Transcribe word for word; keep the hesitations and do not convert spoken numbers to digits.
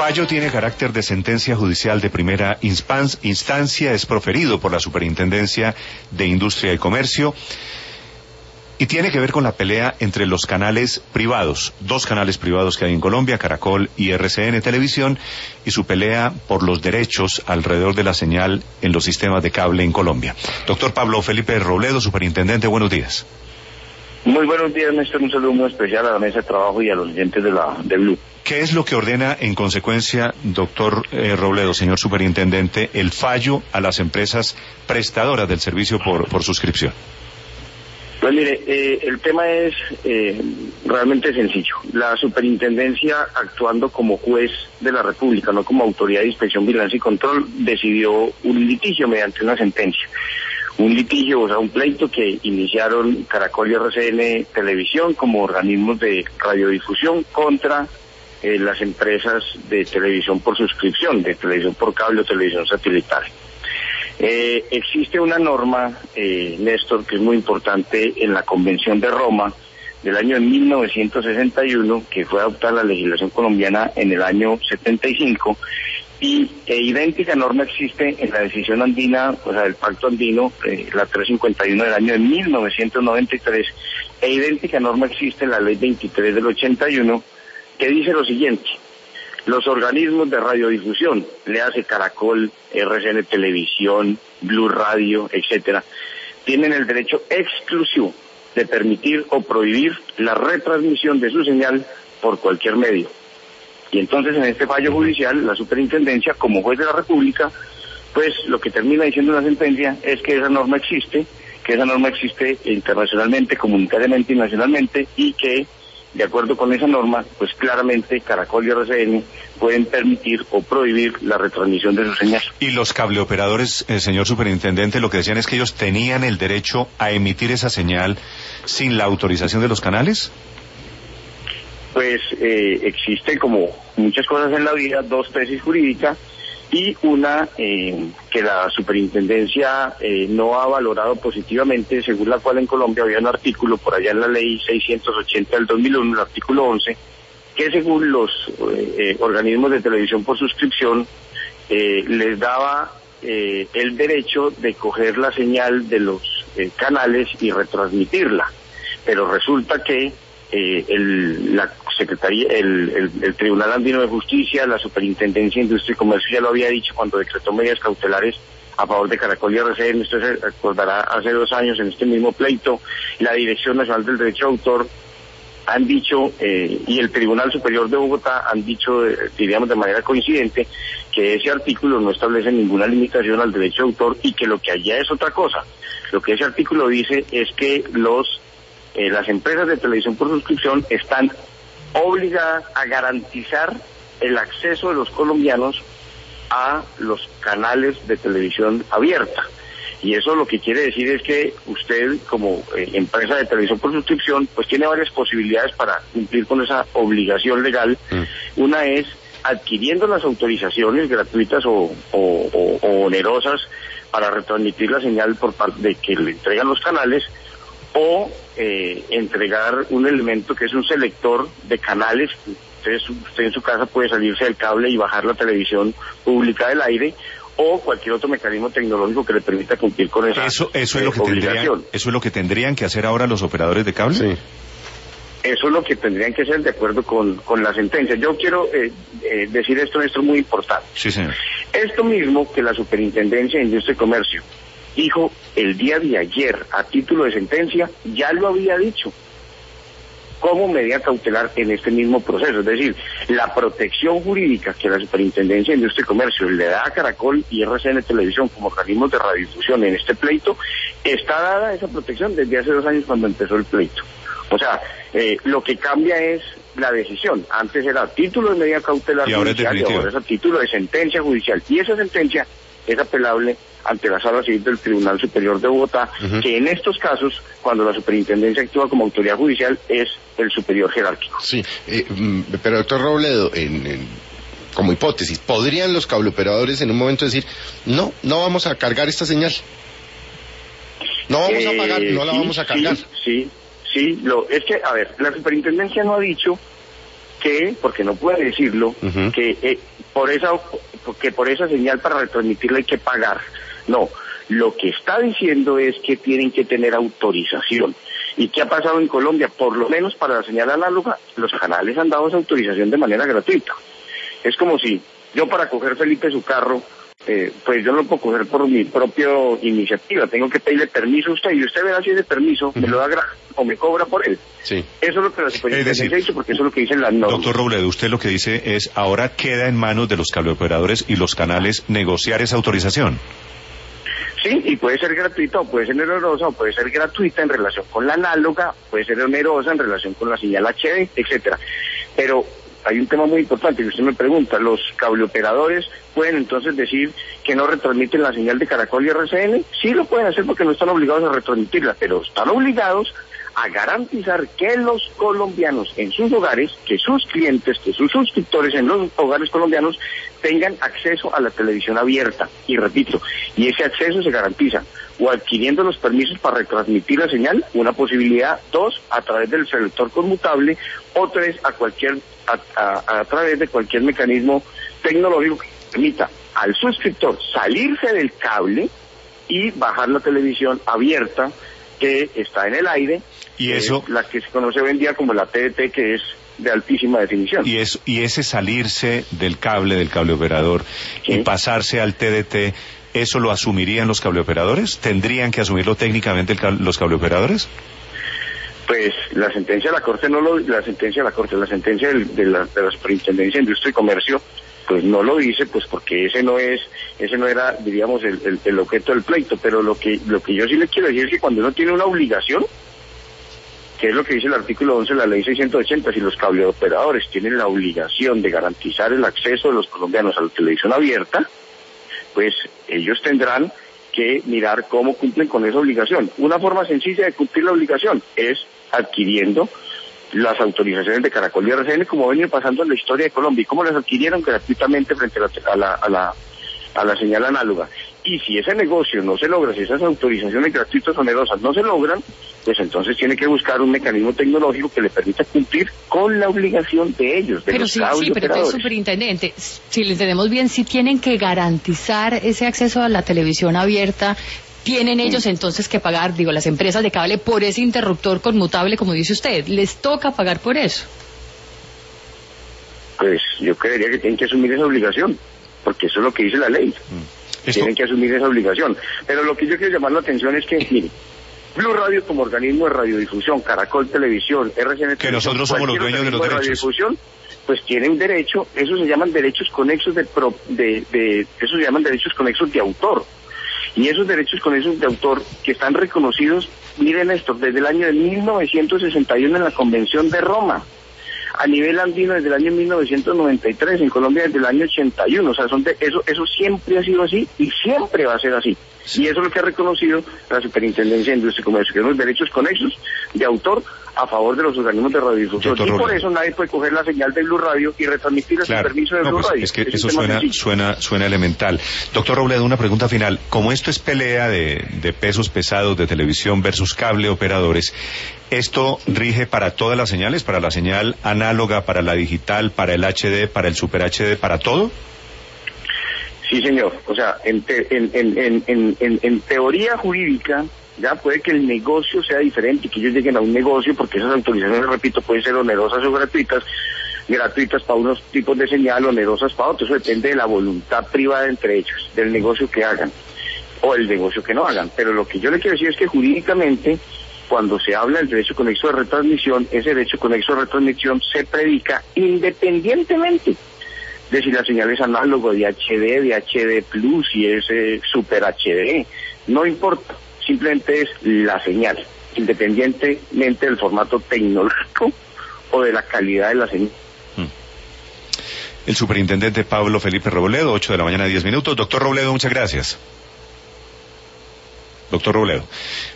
fallo tiene carácter de sentencia judicial de primera instancia, es proferido por la Superintendencia de Industria y Comercio y tiene que ver con la pelea entre los canales privados, dos canales privados que hay en Colombia, Caracol y R C N Televisión, y su pelea por los derechos alrededor de la señal en los sistemas de cable en Colombia. Doctor Pablo Felipe Robledo, superintendente, buenos días. Muy buenos días, Néstor. Un saludo muy especial a la mesa de trabajo y a los oyentes de la de Blue. ¿Qué es lo que ordena en consecuencia, doctor eh, Robledo, señor superintendente, el fallo a las empresas prestadoras del servicio por, por suscripción? Pues mire, eh, el tema es eh, realmente sencillo. La superintendencia, actuando como juez de la República, no como autoridad de inspección, vigilancia y control, decidió un litigio mediante una sentencia. Un litigio, o sea, un pleito que iniciaron Caracol y R C N Televisión como organismos de radiodifusión contra eh, las empresas de televisión por suscripción, de televisión por cable o televisión satelital. Eh, existe una norma, eh, Néstor, que es muy importante en la Convención de Roma del año de mil novecientos sesenta y uno, que fue adoptada la legislación colombiana en el año setenta y cinco, y e idéntica norma existe en la decisión andina, o sea, del Pacto Andino, eh, la trescientos cincuenta y uno del año de mil novecientos noventa y tres, e idéntica norma existe en la Ley veintitrés del ochenta y uno, que dice lo siguiente: los organismos de radiodifusión, le hace Caracol, R C N Televisión, Blue Radio, etcétera, tienen el derecho exclusivo de permitir o prohibir la retransmisión de su señal por cualquier medio. Y entonces en este fallo judicial, la superintendencia, como juez de la República, pues lo que termina diciendo la sentencia es que esa norma existe, que esa norma existe internacionalmente, comunitariamente y nacionalmente, y que de acuerdo con esa norma, pues claramente Caracol y R C N pueden permitir o prohibir la retransmisión de su señal. Y los cableoperadores, eh, señor superintendente, lo que decían es que ellos tenían el derecho a emitir esa señal sin la autorización de los canales. Pues eh, existe, como muchas cosas en la vida, dos tesis jurídicas y una eh, que la superintendencia eh, no ha valorado positivamente, según la cual en Colombia había un artículo por allá en la ley seiscientos ochenta del dos mil uno, el artículo once, que según los eh, organismos de televisión por suscripción eh, les daba eh, el derecho de coger la señal de los eh, canales y retransmitirla, pero resulta que Eh, el, la Secretaría, el, el, el Tribunal Andino de Justicia, la Superintendencia de Industria y Comercio ya lo había dicho cuando decretó medidas cautelares a favor de Caracol y R C N. Usted se recordará hace dos años en este mismo pleito, la Dirección Nacional del Derecho de Autor han dicho, eh, y el Tribunal Superior de Bogotá han dicho, eh, diríamos de manera coincidente, que ese artículo no establece ninguna limitación al derecho de autor y que lo que allá es otra cosa. Lo que ese artículo dice es que los Eh, las empresas de televisión por suscripción están obligadas a garantizar el acceso de los colombianos a los canales de televisión abierta. Y eso lo que quiere decir es que usted, como eh, empresa de televisión por suscripción, pues tiene varias posibilidades para cumplir con esa obligación legal. Mm. Una es adquiriendo las autorizaciones gratuitas o, o, o, o onerosas para retransmitir la señal por parte de que le entregan los canales, o eh, entregar un elemento que es un selector de canales. Entonces usted en su casa puede salirse del cable y bajar la televisión pública del aire, o cualquier otro mecanismo tecnológico que le permita cumplir con esa eso, eso es eh, lo que obligación. Tendrían, ¿Eso es lo que tendrían que hacer ahora los operadores de cable? Sí. Eso es lo que tendrían que hacer de acuerdo con, con la sentencia. Yo quiero eh, eh, decir esto, esto es muy importante. Sí, señor. Esto mismo que la Superintendencia de Industria y Comercio dijo el día de ayer a título de sentencia, ya lo había dicho como medida cautelar en este mismo proceso. Es decir, la protección jurídica que la Superintendencia de Industria y Comercio le da a Caracol y R C N Televisión como organismos de radiodifusión en este pleito, está dada esa protección desde hace dos años cuando empezó el pleito. O sea, eh, lo que cambia es la decisión. Antes era a título de medida cautelar y ahora judicial es y ahora es a título de sentencia judicial. Y esa sentencia es apelable ante la Sala Civil del Tribunal Superior de Bogotá, uh-huh. que en estos casos, cuando la superintendencia actúa como autoridad judicial, es el superior jerárquico. Sí, eh, pero doctor Robledo, en, en, como hipótesis, ¿podrían los cableoperadores en un momento decir, no, no vamos a cargar esta señal? No vamos eh, a pagar, no la sí, vamos a cargar. Sí, sí, sí, lo, es que, a ver, la superintendencia no ha dicho que, porque no puede decirlo, uh-huh. que eh, por esa que por esa señal para retransmitirla hay que pagar. No, lo que está diciendo es que tienen que tener autorización. ¿Y qué ha pasado en Colombia? Por lo menos para la señal análoga, los canales han dado esa autorización de manera gratuita. Es como si yo para coger Felipe su carro, eh, pues yo no lo puedo coger por mi propia iniciativa, tengo que pedirle permiso a usted, y usted verá si ese permiso uh-huh. me lo da gratis o me cobra por él. Sí. Eso es lo que la superintendencia ha dicho, porque eso es lo que dicen las normas. Doctor Robledo, usted lo que dice es, ahora queda en manos de los cableoperadores y los canales negociar esa autorización. Sí, y puede ser gratuita o puede ser onerosa, o puede ser gratuita en relación con la análoga, puede ser onerosa en relación con la señal H D, etcétera. Pero hay un tema muy importante que usted me pregunta, ¿los cableoperadores pueden entonces decir que no retransmiten la señal de Caracol y R C N? Sí lo pueden hacer porque no están obligados a retransmitirla, pero están obligados a garantizar que los colombianos en sus hogares, que sus clientes, que sus suscriptores en los hogares colombianos tengan acceso a la televisión abierta. Y repito, y ese acceso se garantiza o adquiriendo los permisos para retransmitir la señal, una posibilidad; dos, a través del selector conmutable; o tres, a cualquier a, a, a través de cualquier mecanismo tecnológico que permita al suscriptor salirse del cable y bajar la televisión abierta que está en el aire, y eso, eh, la que se conoce hoy en día como la T D T, que es de altísima definición. Y eso, y ese salirse del cable, del cableoperador, ¿sí?, y pasarse al T D T, ¿eso lo asumirían los cableoperadores? ¿Tendrían que asumirlo técnicamente el cable, los cableoperadores? Pues la sentencia de la Corte no lo, la sentencia de la Corte, la sentencia del, de, la, de la Superintendencia de Industria y Comercio, pues no lo dice, pues porque ese no es, ese no era, diríamos, el, el, el objeto del pleito. Pero lo que, lo que yo sí le quiero decir es que cuando uno tiene una obligación, que es lo que dice el artículo once de la ley seiscientos ochenta, si los cableoperadores tienen la obligación de garantizar el acceso de los colombianos a la televisión abierta, pues ellos tendrán que mirar cómo cumplen con esa obligación. Una forma sencilla de cumplir la obligación es adquiriendo las autorizaciones de Caracol y R C N, como ha venido pasando en la historia de Colombia. ¿Y cómo las adquirieron? Gratuitamente frente a la, a la, a la, a la señal análoga. Y si ese negocio no se logra, si esas autorizaciones gratuitas o onerosas no se logran, pues entonces tiene que buscar un mecanismo tecnológico que le permita cumplir con la obligación de ellos, de pero los sí, sí, pero entonces, superintendente, si le entendemos bien, si tienen que garantizar ese acceso a la televisión abierta, ¿tienen ellos entonces que pagar, digo, las empresas de cable, por ese interruptor conmutable, como dice usted? ¿Les toca pagar por eso? Pues yo creería que tienen que asumir esa obligación, porque eso es lo que dice la ley. ¿Esto? Tienen que asumir esa obligación. Pero lo que yo quiero llamar la atención es que, mire, Blue Radio como organismo de radiodifusión, Caracol Televisión, R C N que nosotros somos los dueños de los de derechos, radiodifusión, pues tienen derecho, eso se llaman derechos conexos de, pro, de, de, eso se llaman derechos conexos de autor. Y esos derechos conexos de autor que están reconocidos, miren esto, desde el año de mil novecientos sesenta y uno en la Convención de Roma, a nivel andino desde el año mil novecientos noventa y tres, en Colombia desde el año ochenta y uno, o sea, son de, eso, eso siempre ha sido así y siempre va a ser así. Y eso es lo que ha reconocido la Superintendencia de Industria y Comercio, que son los derechos conexos de autor a favor de los organismos de radiodifusión. Y por eso nadie puede coger la señal de Blue Radio y retransmitirla sin permiso de no, Blue pues Radio. Es que es eso suena, suena, suena elemental. Doctor Robledo, una pregunta final. Como esto es pelea de, de pesos pesados de televisión versus cable operadores, ¿esto rige para todas las señales? ¿Para la señal análoga, para la digital, para el H D, para el Super H D, para todo? Sí, señor. O sea, en, te, en, en, en, en, en teoría jurídica, ya puede que el negocio sea diferente, que ellos lleguen a un negocio, porque esas autorizaciones, repito, pueden ser onerosas o gratuitas, gratuitas para unos tipos de señal, onerosas para otros. Eso depende de la voluntad privada entre ellos, del negocio que hagan, o el negocio que no hagan. Pero lo que yo le quiero decir es que jurídicamente, cuando se habla del derecho conexo de retransmisión, ese derecho conexo de retransmisión se predica independientemente de si la señal es análogo, de H D, de H D Plus, y es eh, Super H D, no importa, simplemente es la señal, independientemente del formato tecnológico o de la calidad de la señal. El superintendente Pablo Felipe Robledo, ocho de la mañana, diez minutos. Doctor Robledo, muchas gracias. Doctor Robledo.